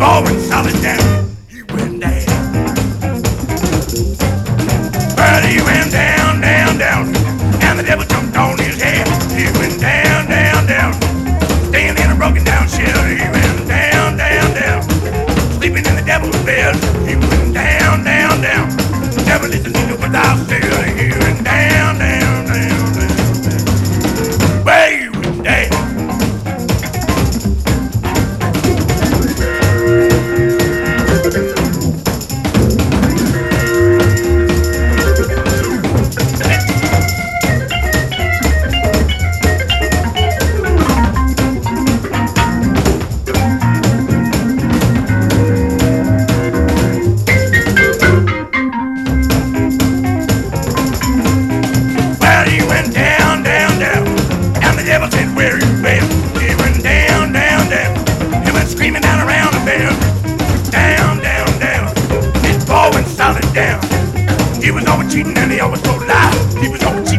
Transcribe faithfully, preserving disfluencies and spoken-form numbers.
ball went solid down. He went down. But he went down, down, down. And the devil jumped on his head. He went down, down, down. Staying in a broken down shell. He went down, down, down. Sleeping in the devil's bed. He went down, down, down. The devil is a nigga without still. He went down, down, down, down. Well, he went down. Where he went, he went down, down, down. He went screaming down around the bend. Down, down, down. His ball went solid down. He was always cheating and he always told lies. He was always